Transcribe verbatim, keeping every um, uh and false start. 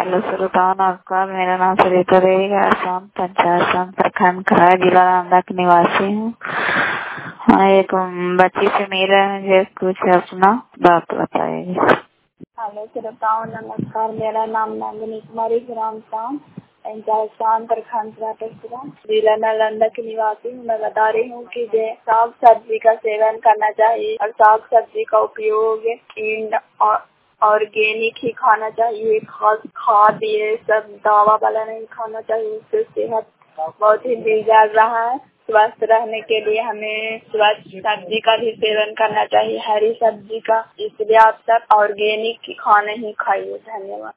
Hello श्रोताओं नमस्कार, मेरा नाम सरिता देवी है। आसाम पंचायत प्रखंड खराड़ जिला नालंदा की निवासी हूँ। हाँ, एक बच्ची से मिला है, मुझे कुछ अपना बात बताएगी। हेलो श्रोताओं नमस्कार, मेरा नाम नंदिनी कुमारी ग्राम शाम पंचायत शाम प्रखंड जिला नालंदा की निवासी हूँ। मैं बता रही हूँ कि साग सब्जी का सेवन करना चाहिए और साग सब्जी का उपयोग इन और ऑर्गेनिक ही खाना चाहिए। खाद खाद ये सब दवा वाला नहीं खाना चाहिए, उससे सेहत बहुत ही बिगड़ रहा है। स्वस्थ रहने के लिए हमें स्वस्थ सब्जी का भी सेवन करना चाहिए, हरी सब्जी का। इसलिए आप सब ऑर्गेनिक खाना ही खाइए। धन्यवाद।